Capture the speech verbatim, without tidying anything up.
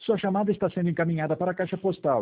Sua chamada está sendo encaminhada para a caixa postal